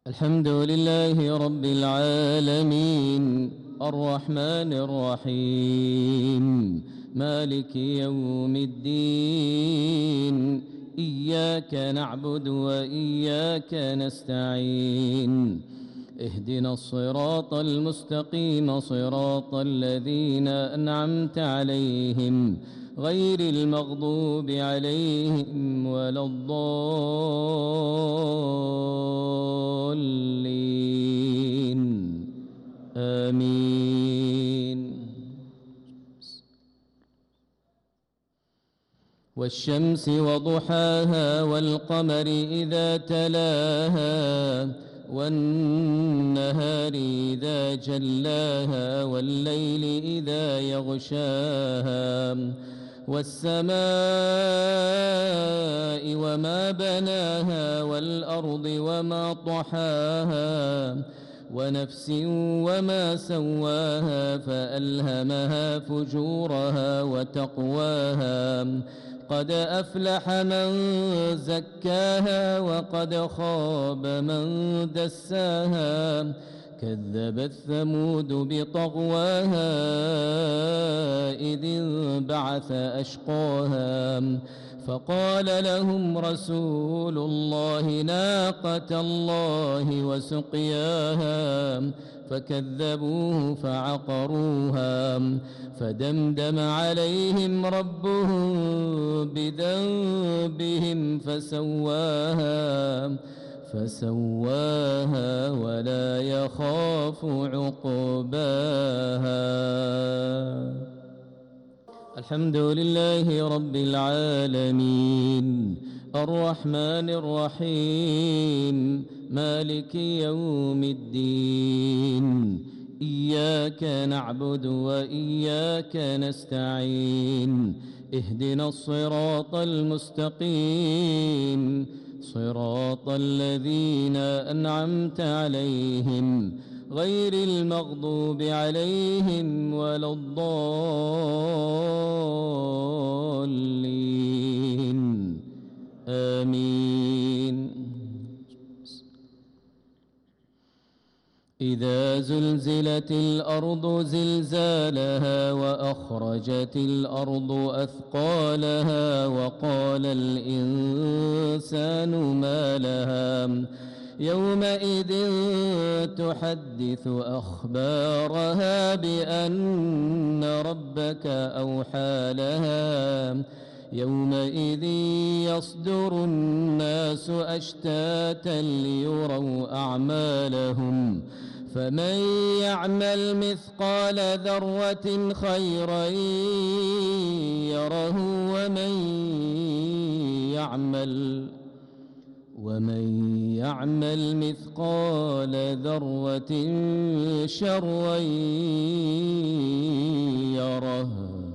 الحمد لله رب العالمين الرحمن الرحيم مالك يوم الدين إياك نعبد وإياك نستعين اهدنا الصراط المستقيم صراط الذين أنعمت عليهم غير المغضوب عليهم ولا الضالين آمين. والشمس وضحاها والقمر إذا تلاها والنهار إذا جلاها والليل إذا يغشاها والسماء وما بناها والأرض وما طحاها ونفس وما سواها فألهمها فجورها وتقواها قد أفلح من زكاها وقد خاب من دساها كذبت ثمود بطغواها إذ انبعث أشقاها فقال لهم رسول الله ناقة الله وسقياها فكذبوه فعقروها فدمدم عليهم ربهم بذنبهم فسواها ولا يخاف عقباها. الحمد لله رب العالمين الرحمن الرحيم مالك يوم الدين إياك نعبد وإياك نستعين اهدنا الصراط المستقيم صراط الذين أنعمت عليهم غير المغضوب عليهم ولا الضالين آمين. إذا زلزلت الأرض زلزالها وأخرجت الأرض أثقالها وقال الإنسان ما لها يومئذ تحدث أخبارها بأن ربك أوحى لها يومئذ يصدر الناس أشتاتا ليروا أعمالهم فمن يعمل مثقال ذرة خيرا يره ومن يعمل مثقال ذرة شرا يره.